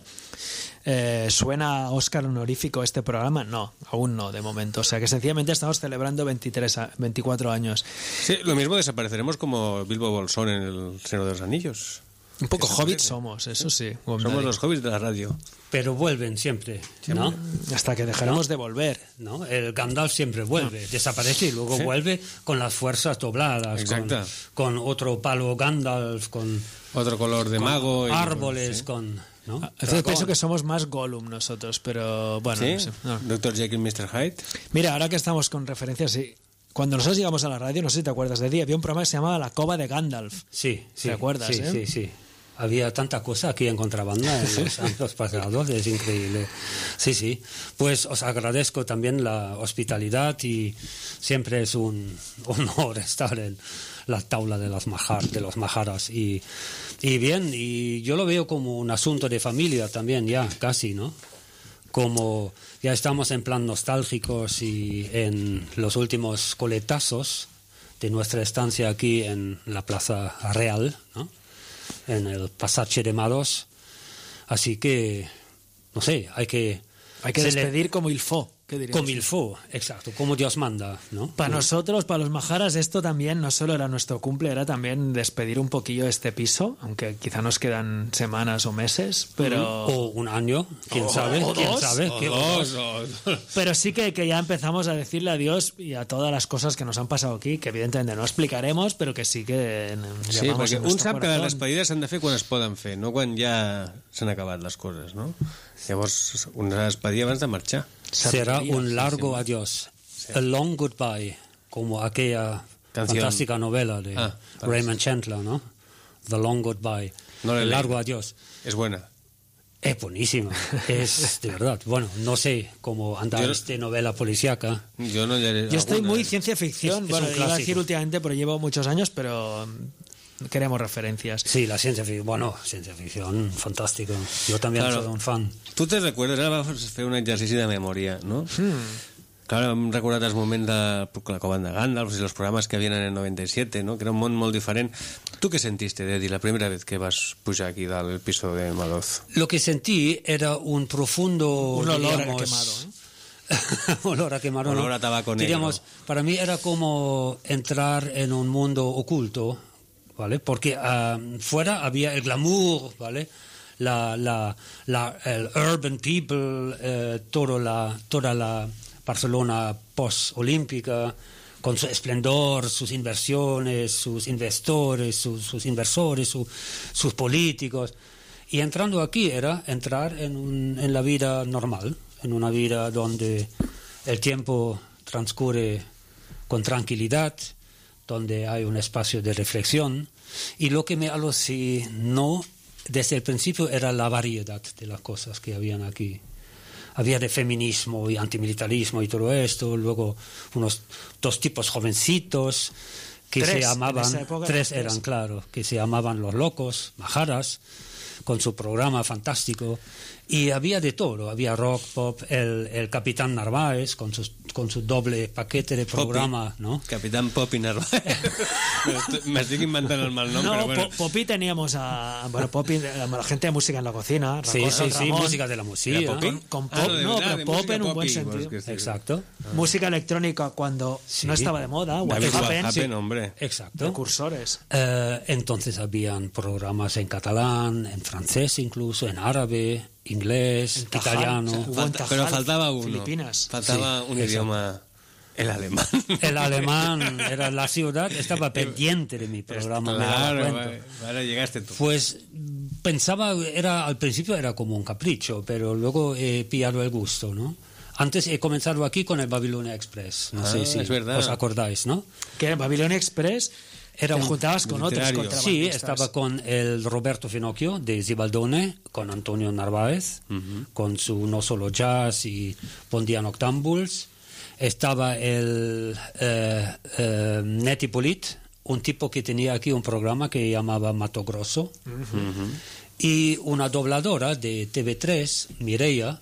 Eh, ¿Suena Oscar honorífico este programa? No, aún no, de momento. O sea que sencillamente estamos celebrando veintitrés, veinticuatro años. Sí, lo mismo desapareceremos como Bilbo Bolsón en el Señor de los Anillos. Un poco hobbits somos, eso sí. Somos los hobbits de la radio. Pero vuelven siempre, ¿no? Hasta que dejaremos ¿No? de volver. ¿No? El Gandalf siempre vuelve, no. desaparece y luego ¿Sí? vuelve con las fuerzas dobladas, con, con otro palo Gandalf, con otro color de con mago. Árboles, y, ¿sí? con... ¿no? Entonces pienso que somos más Gollum nosotros, pero bueno. ¿Sí? No sé, no. doctor Jekyll, mister Hyde. Mira, ahora que estamos con referencias, sí. Cuando nosotros llegamos a la radio, no sé si te acuerdas de día, había un programa que se llamaba La Cova de Gandalf. Sí, sí. ¿Te acuerdas? Sí, eh? sí, sí. Había tanta cosa aquí en contrabanda en los años pasados, es increíble. Sí, sí. Pues os agradezco también la hospitalidad y siempre es un honor estar en la tabla de, las majar, de los majaras. Y, y bien, y yo lo veo como un asunto de familia también, ya, casi, ¿no? Como ya estamos en plan nostálgicos y en los últimos coletazos de nuestra estancia aquí en la Plaza Real, ¿no? En el Passatge de Mados, así que no sé, hay que hay que despedir como il faut, ¿qué dirías? Como il faut, exacto, como Dios manda, ¿no? Para ¿no? nosotros, para los majaras, esto también no solo era nuestro cumple, era también despedir un poquillo este piso, aunque quizá nos quedan semanas o meses, pero o un año, quién o, sabe, o quién dos, sabe, o ¿Qué, dos, o dos. Pero sí que, que ya empezamos a decirle adiós y a todas las cosas que nos han pasado aquí, que evidentmente no explicaremos, pero que sí que sí, perquè un sap que les despedides s'han de fer quan es poden fer, no quan ja s'han acabat les coses, no? Llavors, una despedida abans de marxar. Será un largo adiós, sí. A long goodbye, como aquella Canción. fantástica novela de ah, Raymond Chandler, ¿no? The Long Goodbye, no el largo adiós. Es buena. Es buenísima, es de verdad. Bueno, no sé cómo anda yo, esta novela policíaca. Yo no leeré Yo estoy alguna. muy ciencia ficción, es, bueno, es iba a decir últimamente, pero llevo muchos años, pero queremos referencias. Sí, la ciencia ficción, bueno, ciencia ficción, fantástico. Yo también claro. soy un fan. Tu te recuerdes, ara vas fer un exercici de memòria, no? Hmm. Claro, hem recordat els moments de la Cova de Gandalf i els programes que havien en el noventa y siete, ¿no? Que era un món molt diferent. Tu què sentiste, Dedi, la primera vez que vas pujar aquí del piso de Madoz? Lo que sentí era un profundo... Un olor diríamos, a quemado, ¿eh? olor a quemado, olor ¿no? a tabaco negro. Diríamos, para mí era como entrar en un mundo oculto, ¿vale? Porque uh, fuera había el glamour, ¿vale? La, la, la, el urban people, eh, todo la, toda la Barcelona post-olímpica, con su esplendor, sus inversiones, sus inversores, sus, sus inversores, su, sus políticos. Y entrando aquí era entrar en, un, en la vida normal, en una vida donde el tiempo transcurre con tranquilidad, donde hay un espacio de reflexión, y lo que me alucinó desde el principio era la variedad de las cosas que habían aquí. Había de feminismo y antimilitarismo y todo esto, luego unos dos tipos jovencitos que tres, se llamaban, en esa época tres eran eran, tres. claro, que se llamaban Los Locos, Majaras, con su programa fantástico, y había de todo, había rock, pop, el, el Capitán Narváez con, sus, con su doble paquete de programa, Popi. ¿no? Capitán Popi Narváez. Me estoy inventando el mal nombre, No, pero bueno. Po- Popi teníamos a, bueno, Popi, a la gente de música en la cocina. Sí, Ramón- sí, sí, Ramón, música de la música. ¿Era Popi? Con, con Ah, pop, no, de no, verdad, pero de pop música en un buen Popi, sentido. pues que sí. Exacto. Música electrónica cuando Sí. no estaba de moda, What David Happen, Happen, hombre. Exacto. precursores. Eh, entonces habían programas en catalán, en francés incluso, en árabe, inglés, En Tajal, italiano. o sea, hubo en Falta- Tajal, pero faltaba uno. Filipinas. Faltaba Sí, un exacto. idioma, el alemán. El alemán era la ciudad, estaba pendiente de mi programa. me daba Claro, cuenta. vale, ahora llegaste tú. Pues pensaba, era al principio era como un capricho, pero luego he pillado el gusto, ¿no? Antes he comenzado aquí con el Babilonia Express, no Ah, sé si es verdad. os acordáis, ¿no? Que en Babilonia Express Era te un juntabas con otros literario. contrabandistas. Sí, estaba con el Roberto Finocchio de Zibaldone, con Antonio Narváez, con su No Solo Jazz y Bon Dia Noctambuls. Estaba el eh, eh, Neti Polit, un tipo que tenía aquí un programa que llamaba Mato Grosso, y una dobladora de T V tres, Mireia,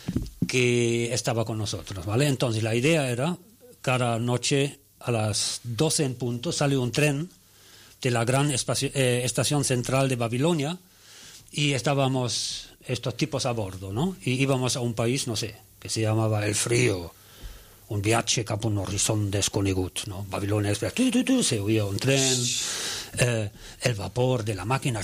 que estaba con nosotros, ¿vale? Entonces la idea era, cada noche a las doce en punto sale un tren de la gran espacio- eh, estación central de Babilonia y estábamos estos tipos a bordo, ¿no? Y íbamos a un país, no sé, que se llamaba El Frío, un viaje cap un horizonte desconegut, ¿no? Babilonia Express, tu, tu, tu, se oía un tren, eh, el vapor de la máquina,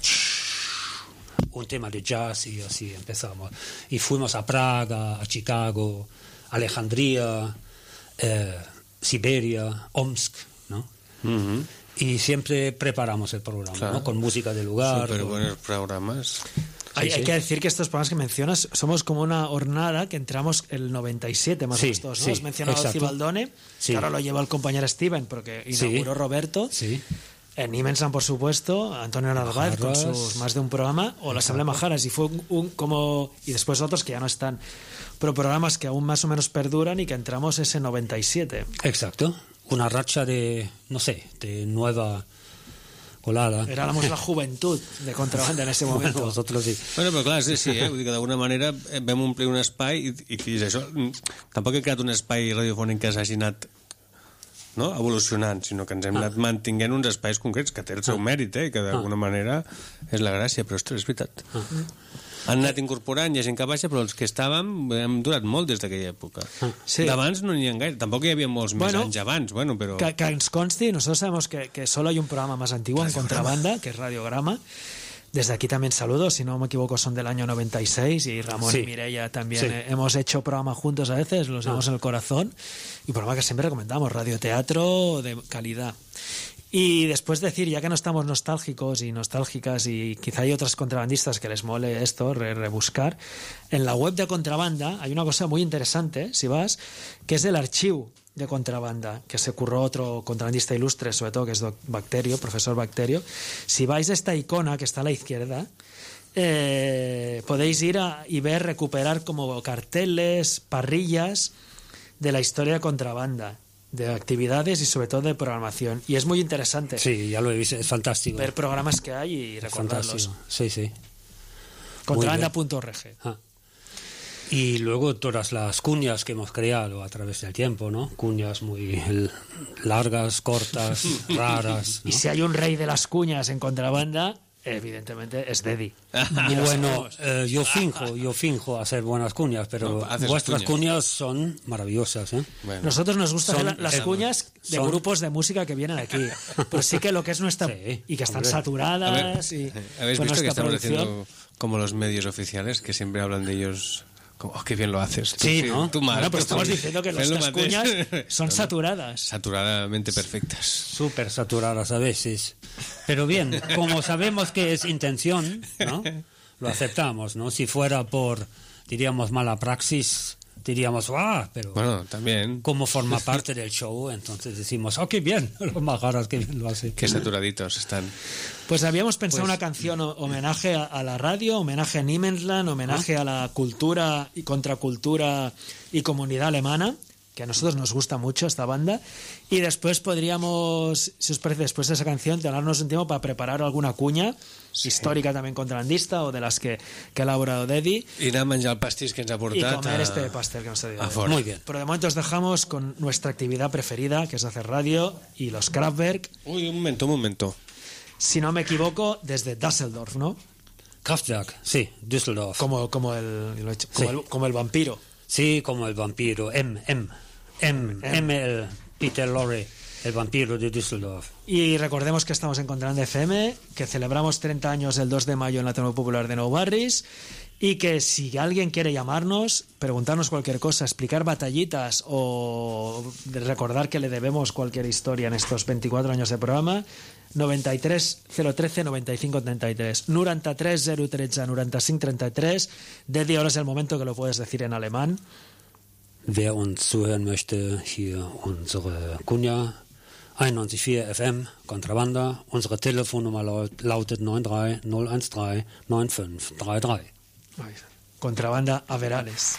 un tema de jazz y así empezamos. Y fuimos a Praga, a Chicago, Alejandría, eh, Siberia, Omsk, ¿no? Y siempre preparamos el programa, Claro. ¿no? Con música del lugar. Súper con- buenos programas. Hay, Sí, hay sí. que decir que estos programas que mencionas somos como una hornada que entramos el noventa y siete más Sí, o menos todos, ¿no? sí, Has mencionado exacto. Cibaldone, Sí. que ahora lo lleva el compañero Steven porque Sí. inauguró Roberto. Sí. En Imensan, por supuesto, Antonio Narváez con Majaras. sus más de un programa, o la Asamblea Majaras, y fue un, un como y después otros que ya no están, pero programas que aún más o menos perduran y que entramos ese noventa y siete. Exacto. Una racha de, no sé, de nueva colada. Éramos la juventud de contrabanda en ese momento. Bueno, vosotros sí. Bueno, però clar, sí, sí, eh? Vull dir que d'alguna manera eh, vam omplir un espai i, i, i és això, mm, tampoc he creat un espai radiofònic que s'hagi anat, no?, evolucionant, sinó que ens hem anat mantinguent uns espais concrets que té el seu mèrit, eh? Que d'alguna manera és la gràcia, però ostres, és veritat. Han anat incorporant, hi ha gent que baixa, però els que estàvem hem durat molt des d'aquella època. Sí. D'abans no n'hi ha gaire, tampoc hi havia molts més Bueno, anys abans, bueno, però... Que, que ens consti, nosotros sabemos que, que solo hay un programa más antiguo en contrabanda, que es Radiograma. Desde aquí también saludos, si no me equivoco son del año noventa y seis y Ramón Sí. y Mireia también Sí. eh, hemos hecho programas juntos a veces, los llevamos en el corazón, y programa que siempre recomendamos, radioteatro de calidad. Y después decir, ya que no estamos nostálgicos y nostálgicas y quizá hay otras contrabandistas que les mole esto, re- rebuscar, en la web de Contrabanda hay una cosa muy interesante, si vas, que es el archivo de Contrabanda, que se curró otro contrabandista ilustre, sobre todo, que es Doc Bacterio, profesor Bacterio. Si vais a esta icona que está a la izquierda, eh, podéis ir a, y ver, recuperar como carteles, parrillas de la historia de Contrabanda, de actividades y sobre todo de programación. Y es muy interesante Sí, ya lo he visto, es fantástico. ver programas que hay y Es recordarlos. fantástico. Sí, sí. Contrabanda punto org. Ah. Y luego todas las cuñas que hemos creado a través del tiempo, ¿no? Cuñas muy l- largas, cortas, raras, ¿no? Y si hay un rey de las cuñas en Contrabanda, evidentemente es Dedi. Y bueno, eh, yo finjo, yo finjo hacer buenas cuñas, pero No, haces vuestras cuñas. cuñas son maravillosas, ¿eh? Bueno. Nosotros nos gusta Son- hacer la- las eh, cuñas de son- grupos de música que vienen aquí. Pero sí que lo que es nuestra... Sí, y que están hombre. saturadas. y, ¿Habéis con visto que nuestra estamos producción. haciendo como los medios oficiales que siempre hablan de ellos? Como, oh, qué bien lo haces. Tú, Sí, ¿no? Tú mal. Bueno, pero tú estamos mal. diciendo que Fes lo nuestras mateix. cuñas son saturadas. Saturadamente perfectas. Súper saturadas a veces. Pero bien, como sabemos que es intención, ¿no? Lo aceptamos, ¿no? Si fuera por, diríamos, mala praxis, diríamos, ¡ah! Pero bueno, también. Como forma parte del show, entonces decimos, ¡oh, qué bien! Los Majaras, qué bien lo hacen. Qué saturaditos están. Pues habíamos pensado Pues- una canción o- homenaje a, a la radio, homenaje a Niemensland, homenaje a la cultura y contracultura y comunidad alemana, que a nosotros nos gusta mucho esta banda, y después podríamos, si os parece, después de esa canción, darnos un tiempo para preparar alguna cuña histórica también contrabandista o de las que, que ha elaborado Dedi, I anar a menjar el pastís que ens ha y portat comer a... este pastel que nos ha a dado. fora. Muy bien. Pero de momento os dejamos con nuestra actividad preferida, que es hacer radio, y los Kraftwerk, Uy, un momento, un momento. si no me equivoco, desde Düsseldorf, ¿no? Kraftwerk, sí, Düsseldorf. Como, como, el, lo he hecho- como, Sí. el, como el vampiro. Sí, como el vampiro, M, M, M, M, el Peter Lorre, el vampiro de Düsseldorf. Y recordemos que estamos en Contrabanda F M, que celebramos treinta años el dos de mayo en la Ateneo Popular de Nou Barris, y que si alguien quiere llamarnos, preguntarnos cualquier cosa, explicar batallitas o de recordar que le debemos cualquier historia en estos veinticuatro años de programa, noventa y tres cero trece noventa y cinco treinta y tres, noventa y tres cero trece noventa y cinco treinta y tres. Dedi, ahora es el momento que lo puedes decir en alemán. Wer uns zuhören möchte, hier unsere Kunja einundneunzig Komma vier F M, Kontrabanda. Unsere Telefonnummer laut, lautet neun drei null eins drei neun fünf drei drei. Contrabanda Averales.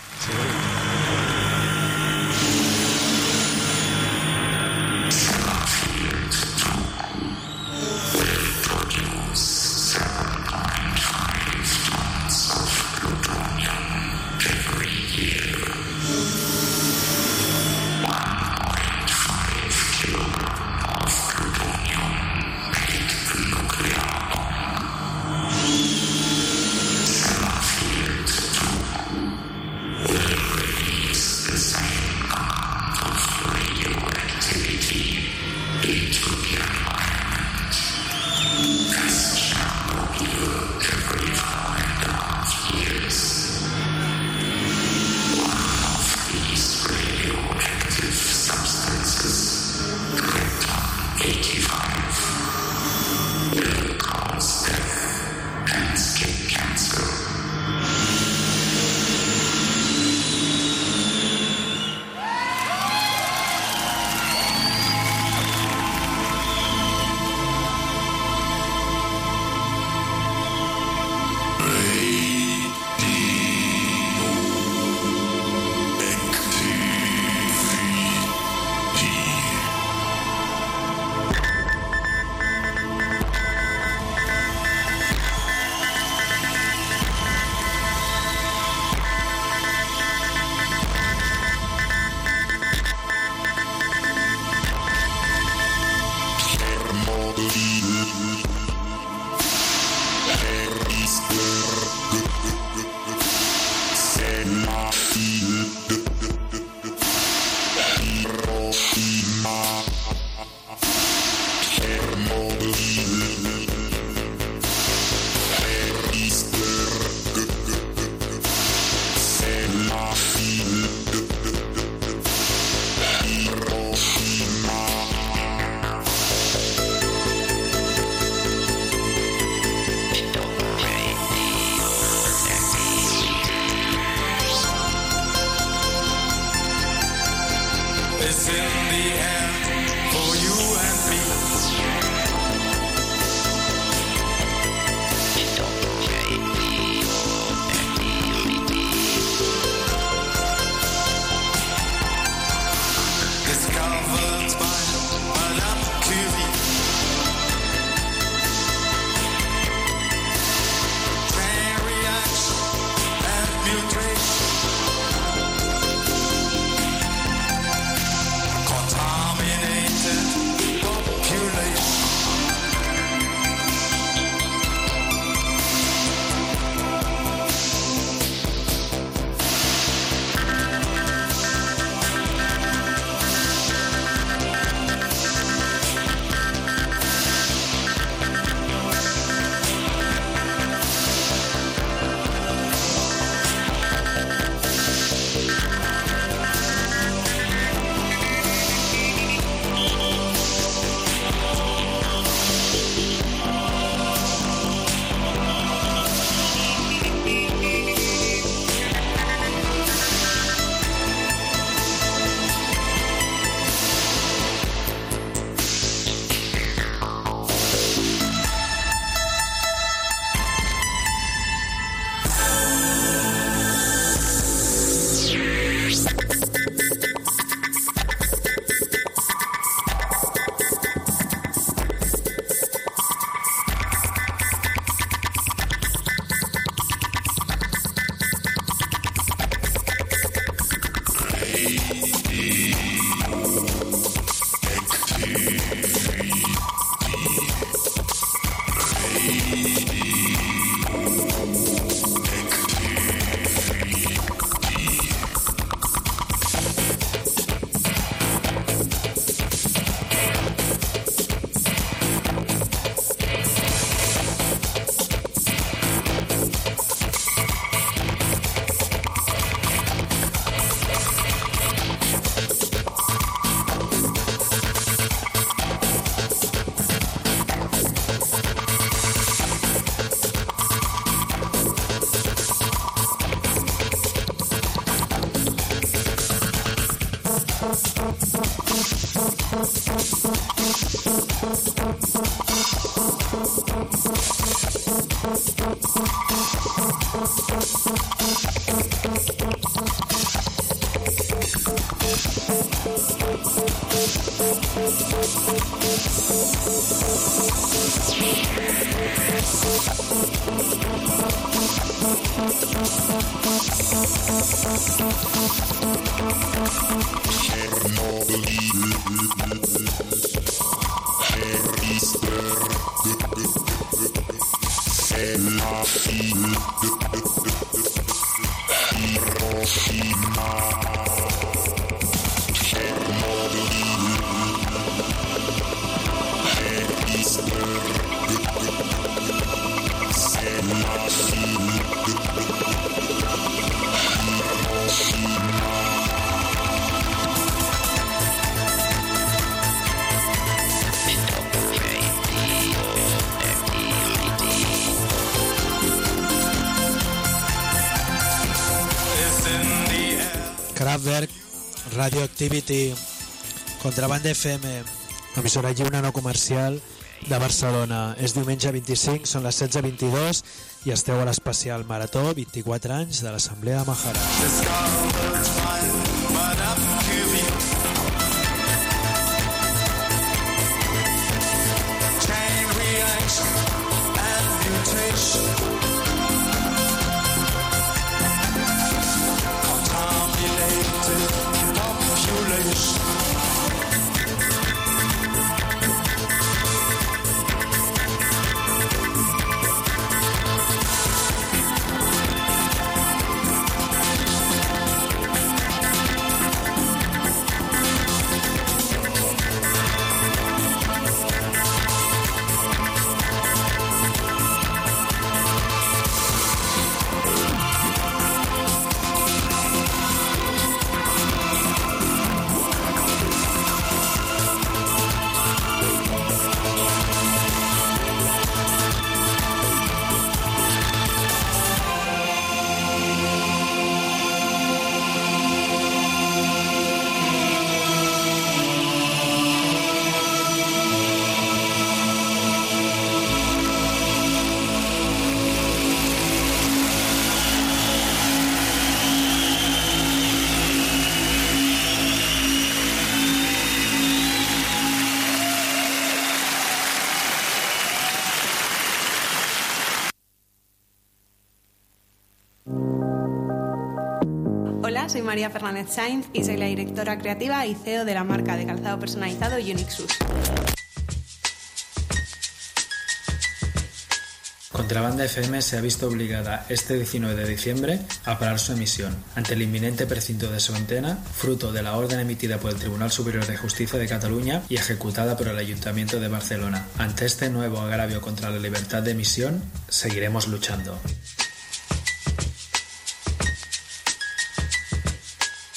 It's in the air for you and me. Discovered by Madame Curie. Chain reaction and mutation. Contamination. Kraftwerk, Radioactivity, Contrabanda F M, emissora lliure no comercial de Barcelona. És diumenge vint-i-cinc, són les setze vint-i-dos i esteu a l'especial Marató vint-i-quatre anys de l'Assemblea de Mahara. Hola, soy María Fernández Sainz y soy la directora creativa y C E O de la marca de calzado personalizado Unixus. Contrabanda F M se ha visto obligada este diecinueve de diciembre a parar su emisión ante el inminente precinto de su antena, fruto de la orden emitida por el Tribunal Superior de Justicia de Cataluña y ejecutada por el Ayuntamiento de Barcelona. Ante este nuevo agravio contra la libertad de emisión, seguiremos luchando.